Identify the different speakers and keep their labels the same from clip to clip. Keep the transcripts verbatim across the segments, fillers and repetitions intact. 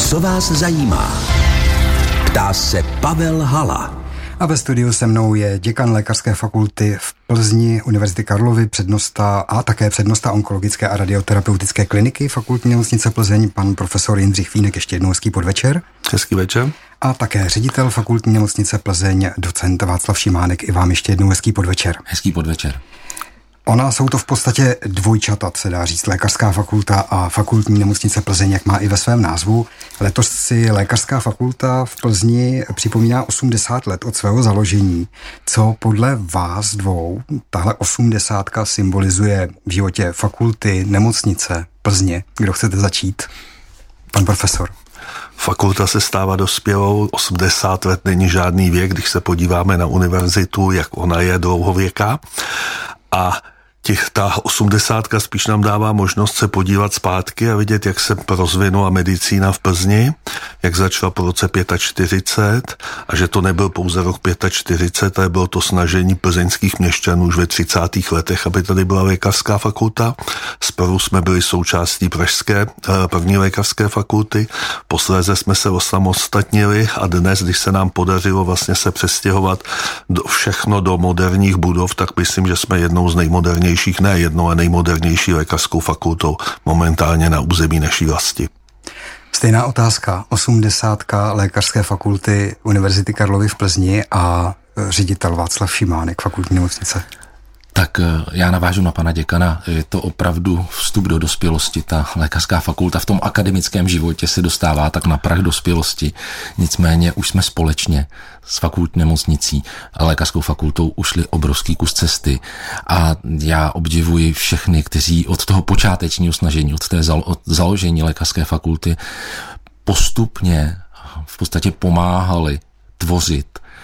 Speaker 1: Co vás zajímá? Ptá se Pavel Hala.
Speaker 2: A ve studiu se mnou je děkan Lékařské fakulty v Plzni, Univerzity Karlovy, přednosta a také přednosta onkologické a radioterapeutické kliniky Fakultní nemocnice Plzeň, pan profesor Jindřich Fínek. Ještě jednou hezký podvečer.
Speaker 3: Hezký večer.
Speaker 2: A také ředitel Fakultní nemocnice Plzeň, docent Václav Šimánek. I vám ještě jednou hezký podvečer.
Speaker 4: Hezký podvečer.
Speaker 2: Ona jsou to v podstatě dvojčata, se dá říct, Lékařská fakulta a Fakultní nemocnice Plzeň, jak má i ve svém názvu. Letos si Lékařská fakulta v Plzni připomíná osmdesát let od svého založení. Co podle vás dvou tahle osmdesátka symbolizuje v životě fakulty, nemocnice Plzně? Kdo chcete začít? Pan profesor.
Speaker 3: Fakulta se stává dospělou, osmdesát let není žádný věk, když se podíváme na univerzitu, jak ona je dlouhověká. A těch, ta osmdesátka spíš nám dává možnost se podívat zpátky a vidět, jak se rozvinula medicína v Plzni, jak začala po roce čtyřicet pět a že to nebyl pouze rok čtyřicet pět, ale bylo to snažení plzeňských měšťanů už ve třicátých letech, aby tady byla lékařská fakulta. Zprvu jsme byli součástí pražské první lékařské fakulty, posléze jsme se osamostatnili a dnes, když se nám podařilo vlastně se přestěhovat do, všechno do moderních budov, tak myslím, že jsme jednou z nejmodernějších ne jednou a nejmodernější lékařskou fakultou momentálně na území naší vlasti.
Speaker 2: Stejná otázka. osmdesátka Lékařské fakulty Univerzity Karlovy v Plzni a ředitel Václav Šimánek, Fakultní nemocnice.
Speaker 4: Tak já navážu na pana děkana. Je to opravdu vstup do dospělosti. Ta lékařská fakulta v tom akademickém životě se dostává tak na prah dospělosti. Nicméně už jsme společně s fakultní nemocnicí a lékařskou fakultou ušli obrovský kus cesty. A já obdivuji všechny, kteří od toho počátečního snažení, od té zalo- od založení lékařské fakulty postupně v podstatě pomáhali tvořit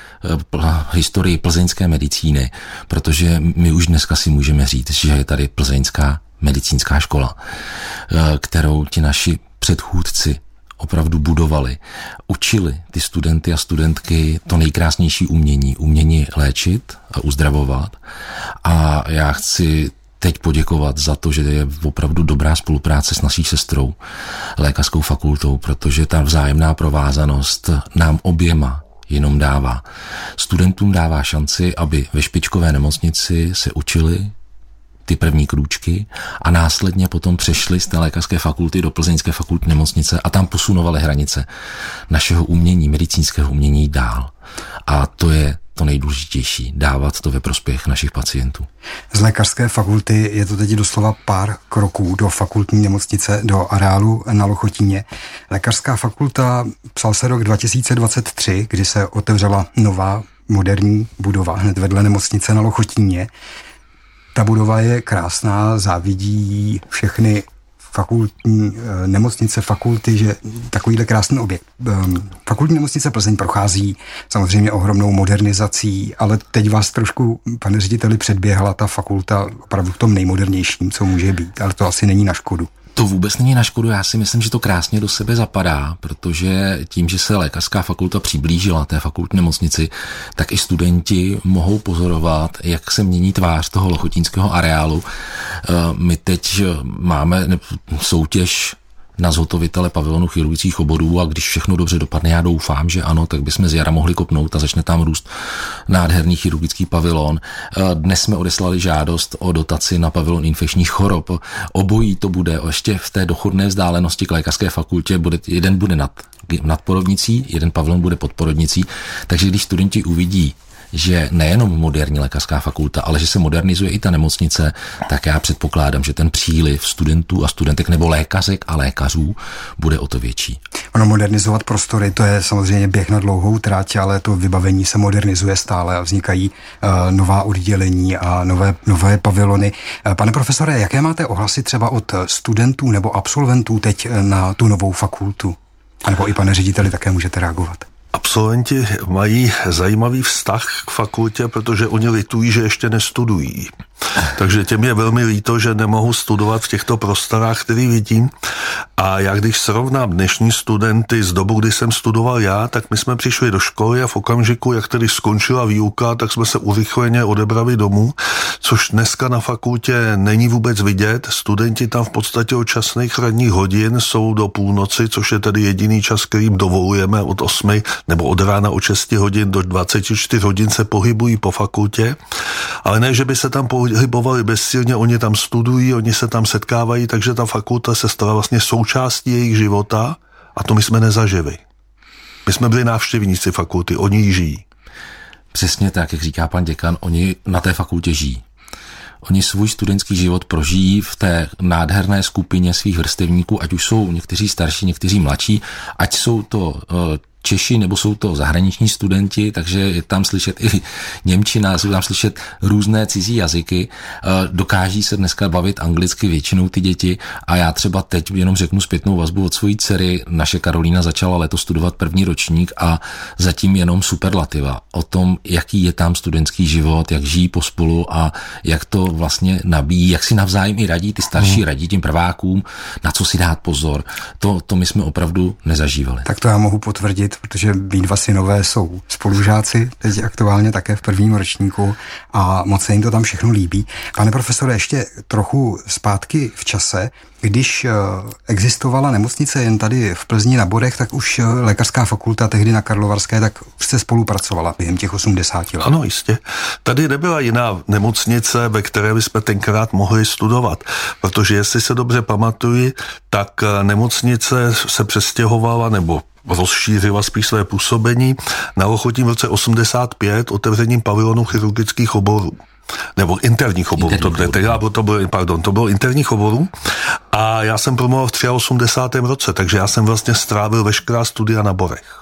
Speaker 4: historii plzeňské medicíny, protože my už dneska si můžeme říct, že je tady plzeňská medicínská škola, kterou ti naši předchůdci opravdu budovali. Učili ty studenty a studentky to nejkrásnější umění, umění léčit a uzdravovat. A já chci teď poděkovat za to, že je opravdu dobrá spolupráce s naší sestrou, lékařskou fakultou, protože ta vzájemná provázanost nám oběma jenom dává. Studentům dává šanci, aby ve špičkové nemocnici se učili ty první krůčky a následně potom přešli z té lékařské fakulty do Plzeňské fakultní nemocnice a tam posunovali hranice našeho umění, medicínského umění dál. A to je to nejdůležitější, dávat to ve prospěch našich pacientů.
Speaker 2: Z lékařské fakulty je to teď doslova pár kroků do fakultní nemocnice, do areálu na Lochotíně. Lékařská fakulta, psal se rok dva tisíce dvacet tři, kdy se otevřela nová moderní budova hned vedle nemocnice na Lochotíně. Ta budova je krásná, závidí všechny fakultní nemocnice, fakulty, že takovýhle krásný objekt. Fakultní nemocnice Plzeň prochází samozřejmě ohromnou modernizací, ale teď vás trošku, pane řediteli, předběhla ta fakulta opravdu v tom nejmodernějším, co může být, ale to asi není na škodu.
Speaker 4: To vůbec není na škodu, já si myslím, že to krásně do sebe zapadá, protože tím, že se lékařská fakulta přiblížila té fakultní nemocnici, tak i studenti mohou pozorovat, jak se mění tvář toho lochotínského areálu. My teď máme soutěž na zhotovitele pavilonu chirurgických oborů a když všechno dobře dopadne, já doufám, že ano, tak bychom z jara mohli kopnout a začne tam růst nádherný chirurgický pavilon. Dnes jsme odeslali žádost o dotaci na pavilon infekčních chorob. Obojí to bude ještě v té dochodné vzdálenosti k lékařské fakultě. Bude, jeden bude nad, nad porodnicí, jeden pavilon bude pod porodnicí, takže když studenti uvidí, že nejenom moderní lékařská fakulta, ale že se modernizuje i ta nemocnice, tak já předpokládám, že ten příliv studentů a studentek nebo lékařek a lékařů bude o to větší.
Speaker 2: Ono modernizovat prostory, to je samozřejmě běh na dlouhou trať, ale to vybavení se modernizuje stále a vznikají uh, nová oddělení a nové, nové pavilony. Uh, pane profesore, jaké máte ohlasy třeba od studentů nebo absolventů teď na tu novou fakultu? A nebo i pane řediteli také můžete reagovat.
Speaker 3: absolventi mají zajímavý vztah k fakultě, protože oni litují, že ještě nestudují. Takže těm je velmi líto, že nemohu studovat v těchto prostorách, který vidím. A já když srovnám dnešní studenty z dobu, kdy jsem studoval já, tak my jsme přišli do školy a v okamžiku, jak tedy skončila výuka, tak jsme se urychleně odebrali domů, což dneska na fakultě není vůbec vidět. Studenti tam v podstatě od časných ranních hodin jsou do půlnoci, což je tedy jediný čas, kterým dovolujeme od osmi nebo od rána od šesti hodin do dvacet čtyři hodin se pohybují po fakultě. Ale ne, že by se tam pohybovali bezsilně, oni tam studují, oni se tam setkávají, takže ta fakulta se stala vlastně součástí jejich života a to my jsme nezažili. My jsme byli návštěvníci fakulty, oni ji žijí.
Speaker 4: Přesně tak, jak říká pan děkan, oni na té fakultě žijí. Oni svůj studentský život prožijí v té nádherné skupině svých vrstevníků, ať už jsou někteří starší, někteří mladší, ať jsou to uh, Češi, nebo jsou to zahraniční studenti, takže je tam slyšet i němčina, jsou tam slyšet různé cizí jazyky, dokáží se dneska bavit anglicky většinou ty děti a já třeba teď jenom řeknu zpětnou vazbu od svojí dcery. Naše Karolína začala letos studovat první ročník a zatím jenom superlativa o tom, jaký je tam studentský život, jak žijí pospolu a jak to vlastně nabíjí, jak si navzájem i radí, ty starší hmm. radí těm prvákům, na co si dát pozor. To, to my jsme opravdu nezažívali.
Speaker 2: Tak to já mohu potvrdit, protože mý dva synové jsou spolužáci, teď aktuálně také v prvním ročníku a moc se jim to tam všechno líbí. Pane profesore, ještě trochu zpátky v čase, když existovala nemocnice jen tady v Plzni na Bodech, tak už lékařská fakulta tehdy na Karlovarské tak se spolupracovala během těch osmdesáti let.
Speaker 3: Ano, jistě. Tady nebyla jiná nemocnice, ve které bychom tenkrát mohli studovat, protože jestli se dobře pamatuji, tak nemocnice se přestěhovala nebo rozšířila spíš své působení na Lochotím v roce osmdesát pět otevřením pavilonu chirurgických oborů. Nebo interních oborů, to, to, to, bylo, pardon, to bylo interních oborů a já jsem promoval v osmdesátém třetím roce, takže já jsem vlastně strávil veškerá studia na Borech.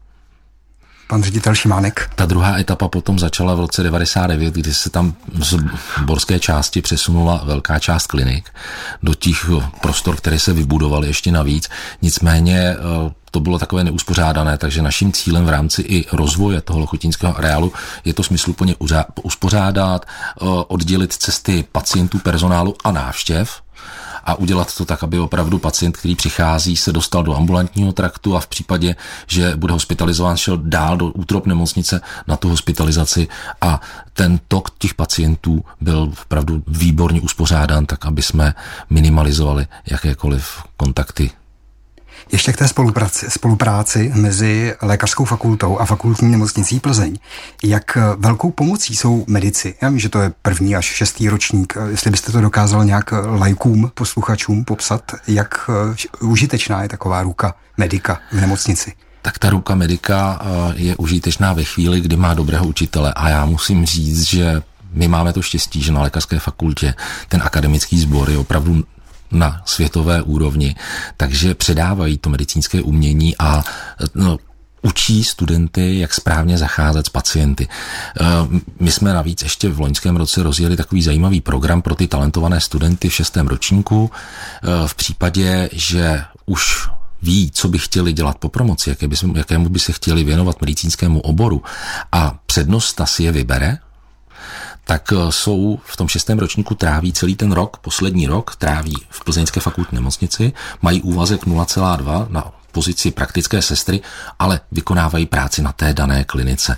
Speaker 2: Pan ředitel Šimánek.
Speaker 4: Ta druhá etapa potom začala v roce devadesát devět, kdy se tam z borské části přesunula velká část klinik do těch prostor, které se vybudovaly ještě navíc. Nicméně to bylo takové neuspořádané, takže naším cílem v rámci i rozvoje toho lochotínského areálu je to smysluplně uspořádat, oddělit cesty pacientů, personálu a návštěv a udělat to tak, aby opravdu pacient, který přichází, se dostal do ambulantního traktu a v případě, že bude hospitalizován, šel dál do útrop nemocnice na tu hospitalizaci a ten tok těch pacientů byl opravdu výborně uspořádán, tak aby jsme minimalizovali jakékoliv kontakty.
Speaker 2: Ještě k té spolupráci, spolupráci mezi lékařskou fakultou a fakultní nemocnicí Plzeň. Jak velkou pomocí jsou medici? Já vím, že to je první až šestý ročník. Jestli byste to dokázal nějak laikům, posluchačům popsat, jak užitečná je taková ruka medika v nemocnici?
Speaker 4: Tak ta ruka medika je užitečná ve chvíli, kdy má dobrého učitele a já musím říct, že my máme to štěstí, že na lékařské fakultě ten akademický sbor je opravdu na světové úrovni, takže předávají to medicínské umění a no, učí studenty, jak správně zacházet s pacienty. My jsme navíc ještě v loňském roce rozjeli takový zajímavý program pro ty talentované studenty v šestém ročníku. V případě, že už ví, co by chtěli dělat po promoci, jaké by, jakému by se chtěli věnovat medicínskému oboru a přednosta si je vybere, tak jsou v tom šestém ročníku tráví celý ten rok, poslední rok tráví v Plzeňské fakultní nemocnici, mají úvazek nula celá dva na pozici praktické sestry, ale vykonávají práci na té dané klinice.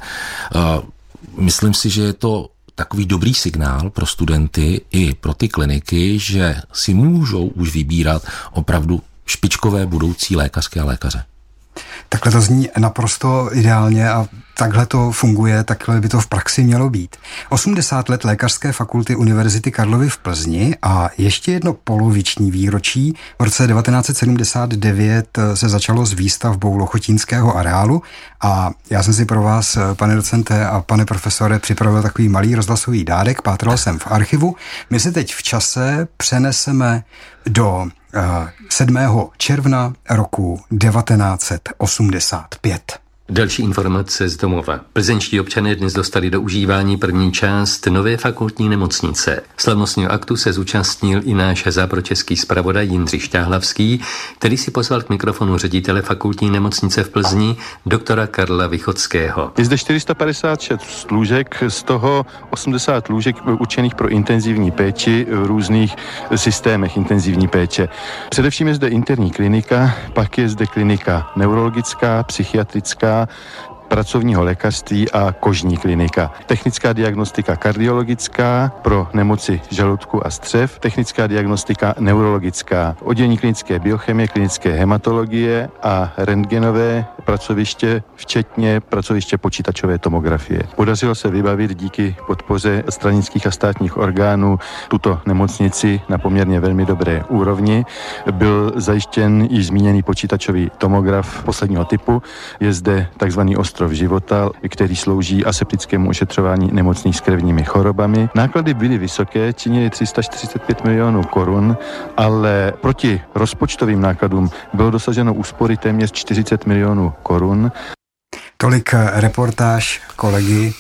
Speaker 4: Myslím si, že je to takový dobrý signál pro studenty i pro ty kliniky, že si můžou už vybírat opravdu špičkové budoucí lékařské a lékaře.
Speaker 2: Takhle to zní naprosto ideálně a takhle to funguje, takhle by to v praxi mělo být. osmdesát let lékařské fakulty Univerzity Karlovy v Plzni a ještě jedno poloviční výročí. V roce devatenáct set sedmdesát devět se začalo s výstavbou lochotínského areálu a já jsem si pro vás, pane docente a pane profesore, připravil takový malý rozhlasový dárek, pátral jsem v archivu. My se teď v čase přeneseme do sedmého června roku devatenáct set osmdesát pět.
Speaker 5: Další informace z domova. Plzeňští občané dnes dostali do užívání první část nové fakultní nemocnice. Slavnostního aktu se zúčastnil i náš západočeský zpravodaj Jindřich Štáhlavský, který si pozval k mikrofonu ředitele fakultní nemocnice v Plzni, doktora Karla Vychodského.
Speaker 6: Je zde čtyři sta padesát šest lůžek, z toho osmdesát lůžek určených pro intenzivní péči v různých systémech intenzivní péče. Především je zde interní klinika, pak je zde klinika neurologická, psychiatrická, pracovního lékařství a kožní klinika. Technická diagnostika kardiologická pro nemoci žaludku a střev, technická diagnostika neurologická, oddělení klinické biochemie, klinické hematologie a rentgenové pracoviště, včetně pracoviště počítačové tomografie. Podařilo se vybavit díky podpoře stranických a státních orgánů tuto nemocnici na poměrně velmi dobré úrovni. Byl zajištěn již zmíněný počítačový tomograf posledního typu. Je zde takzvaný ostrov života, který slouží aseptickému ošetřování nemocných s krevními chorobami. Náklady byly vysoké, činily tři sta čtyřicet pět milionů korun, ale proti rozpočtovým nákladům bylo dosaženo úspory téměř čtyřicet milionů korun.
Speaker 2: Tolik reportáž kolegy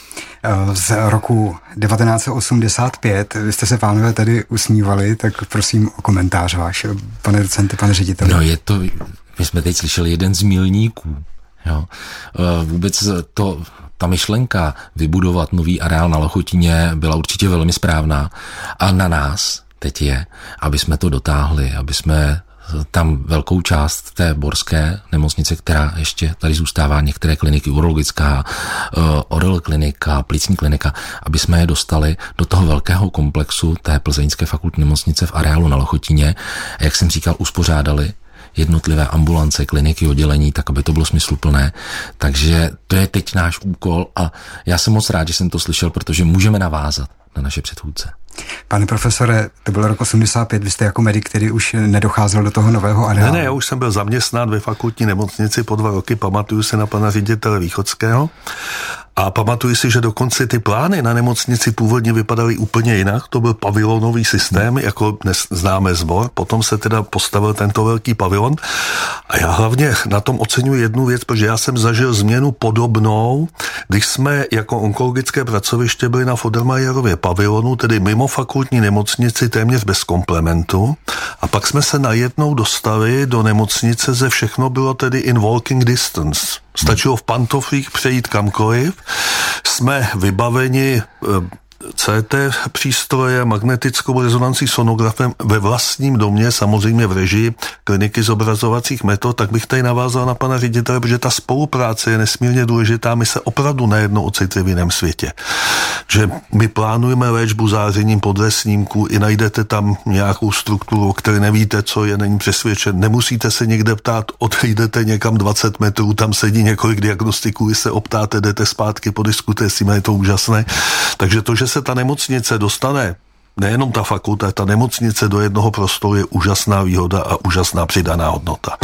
Speaker 2: z roku devatenáct osmdesát pět. Vy jste se, pánové, tady usmívali, tak prosím o komentář váš, pane docente, pane řediteli.
Speaker 4: No je to, my jsme teď slyšeli jeden z milníků. Jo. Vůbec to, ta myšlenka vybudovat nový areál na Lochotíně byla určitě velmi správná a na nás teď je, aby jsme to dotáhli, aby jsme tam velkou část té borské nemocnice, která ještě tady zůstává, některé kliniky, urologická, orel klinika, plicní klinika, aby jsme je dostali do toho velkého komplexu té plzeňské fakultní nemocnice v areálu na Lochotíně a jak jsem říkal, uspořádali jednotlivé ambulance, kliniky, oddělení, tak aby to bylo smysluplné. Takže to je teď náš úkol a já jsem moc rád, že jsem to slyšel, protože můžeme navázat na naše předchůdce.
Speaker 2: Pane profesore, to byl rok osmdesát pět, vy jste jako medic, který už nedocházel do toho nového areálu.
Speaker 3: Ne, ne, já už jsem byl zaměstnán ve fakultní nemocnici po dva roky, pamatuju se na pana ředitele Vychodského a pamatuju si, že dokonce ty plány na nemocnici původně vypadaly úplně jinak, to byl pavilonový systém, jako dnes známe Sbor, potom se teda postavil tento velký pavilon a já hlavně na tom oceňuji jednu věc, protože já jsem zažil změnu podobnou, když jsme jako onkologické pracoviště byli na Fodelmajerově pavilonu, tedy mimo fakultní nemocnici téměř bez komplementu a pak jsme se najednou dostali do nemocnice, ze všechno bylo tedy in walking distance. Stačilo v pantoflích přejít kamkoliv. Jsme vybaveni C T přístroje, magnetickou rezonancí sonografem ve vlastním domě, samozřejmě v režii kliniky zobrazovacích metod, tak bych tady navázal na pana ředitele, protože ta spolupráce je nesmírně důležitá, my se opravdu nejednou ocitli v jiném světě. Že my plánujeme léčbu zářením podle snímku, i najdete tam nějakou strukturu, o které nevíte, co je, není přesvědčen, nemusíte se někde ptát, odejdete někam dvacet metrů, tam sedí několik diagnostiků, vy se optáte, jdete zpátky, podiskutujete s tím, je to úžasné. Takže to, že se ta nemocnice dostane, nejenom ta fakulta, ta nemocnice do jednoho prostoru je úžasná výhoda a úžasná přidaná hodnota.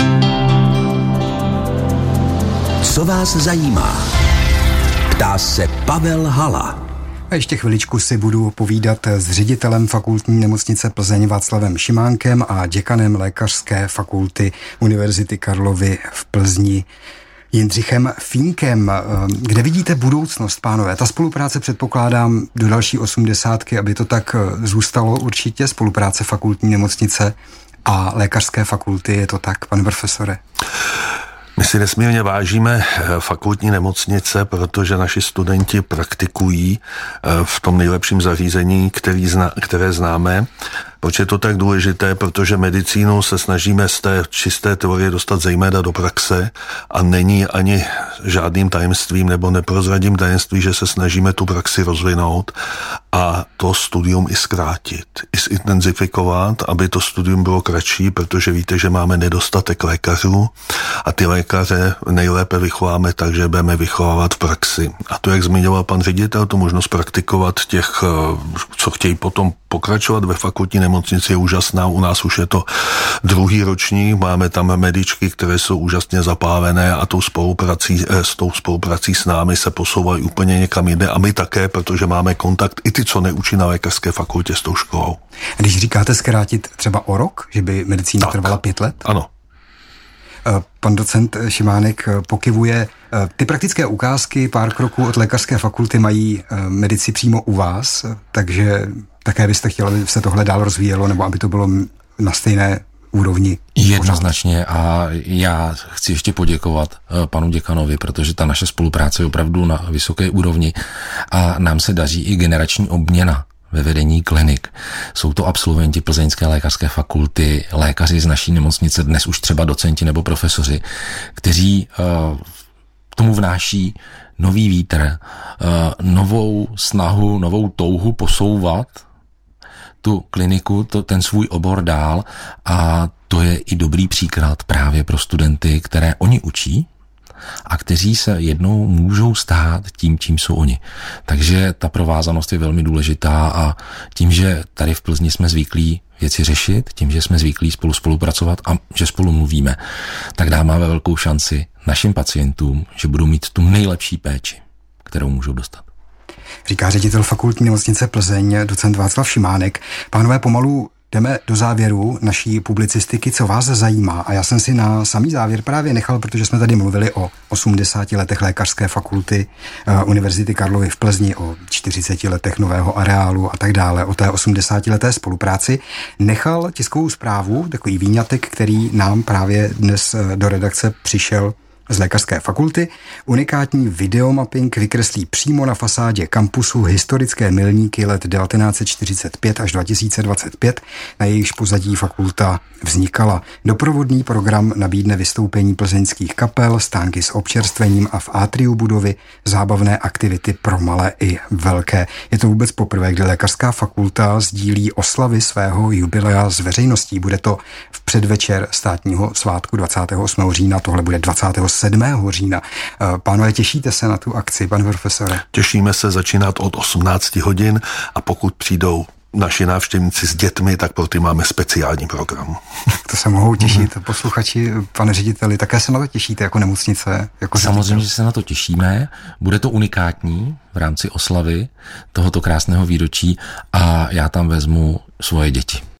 Speaker 1: Co vás zajímá? Ptá se Pavel Hala.
Speaker 2: A ještě chviličku si budu povídat s ředitelem fakultní nemocnice Plzeň Václavem Šimánkem a děkanem lékařské fakulty Univerzity Karlovy v Plzni Jindřichem Fínkem. Kde vidíte budoucnost, pánové? Ta spolupráce předpokládám do další osmdesátky, aby to tak zůstalo určitě, spolupráce fakultní nemocnice a lékařské fakulty, je to tak, pane profesore?
Speaker 3: My si nesmírně vážíme fakultní nemocnice, protože naši studenti praktikují v tom nejlepším zařízení, který zna, které známe. Proč je to tak důležité? Protože medicínu se snažíme z té čisté teorie dostat zejména do praxe a není ani žádným tajemstvím nebo neprozradím tajemství, že se snažíme tu praxi rozvinout a to studium i zkrátit, i zintenzifikovat, aby to studium bylo kratší, protože víte, že máme nedostatek lékařů a ty lékaře nejlépe vychováme tak, že budeme vychovávat v praxi. A to, jak zmiňoval pan ředitel, tu možnost praktikovat těch, co chtějí potom pokračovat ve fakultní nemocnici, je úžasná. U nás už je to druhý ročník, máme tam medičky, které jsou úžasně zapálené a tou spoluprací, s tou spoluprací s námi se posouvají úplně někam jinde a my také, protože máme kontakt i ty, co neučí na lékařské fakultě s tou školou.
Speaker 2: Když říkáte zkrátit třeba o rok, že by medicína tak trvala pět let?
Speaker 3: Ano.
Speaker 2: Pan docent Šimánek pokyvuje. Ty praktické ukázky pár kroků od lékařské fakulty mají medici přímo u vás, takže také byste chtěli, aby se tohle dál rozvíjelo, nebo aby to bylo na stejné úrovni?
Speaker 4: Jednoznačně, a já chci ještě poděkovat panu děkanovi, protože ta naše spolupráce je opravdu na vysoké úrovni a nám se daří i generační obměna ve vedení klinik. Jsou to absolventi Plzeňské lékařské fakulty, lékaři z naší nemocnice, dnes už třeba docenti nebo profesoři, kteří uh, tomu vnáší nový vítr, uh, novou snahu, novou touhu posouvat tu kliniku, to, ten svůj obor dál, a to je i dobrý příklad právě pro studenty, které oni učí a kteří se jednou můžou stát tím, čím jsou oni. Takže ta provázanost je velmi důležitá a tím, že tady v Plzni jsme zvyklí věci řešit, tím, že jsme zvyklí spolu spolupracovat a že spolu mluvíme, tak dáváme velkou šanci našim pacientům, že budou mít tu nejlepší péči, kterou můžou dostat.
Speaker 2: Říká ředitel Fakultní nemocnice Plzeň, docent Václav Šimánek. Pánové, pomalu jdeme do závěru naší publicistiky, co vás zajímá. A já jsem si na samý závěr právě nechal, protože jsme tady mluvili o osmdesáti letech lékařské fakulty uh, Univerzity Karlovy v Plzni, o čtyřiceti letech nového areálu a tak dále, o té osmdesátileté spolupráci. Nechal tiskovou zprávu, takový výňatek, který nám právě dnes do redakce přišel z lékařské fakulty. Unikátní videomapping vykreslí přímo na fasádě kampusu historické milníky let devatenáct set čtyřicet pět až dva tisíce dvacet pět, na jejichž pozadí fakulta vznikala. Doprovodný program nabídne vystoupení plzeňských kapel, stánky s občerstvením a v atriu budovy zábavné aktivity pro malé i velké. Je to vůbec poprvé, kdy lékařská fakulta sdílí oslavy svého jubilea s veřejností. Bude to v předvečer státního svátku dvacátého osmého října, tohle bude dvacátého sedmého října. Pánové, těšíte se na tu akci, pane profesore?
Speaker 3: Těšíme se začínat od osmnáct hodin a pokud přijdou naši návštěvníci s dětmi, tak pro ty máme speciální program.
Speaker 2: To se mohou těšit. Posluchači, pane řediteli, také se na to těšíte jako nemocnice? Jako
Speaker 4: Samozřejmě, že se na to těšíme. Bude to unikátní v rámci oslavy tohoto krásného výročí a já tam vezmu svoje děti.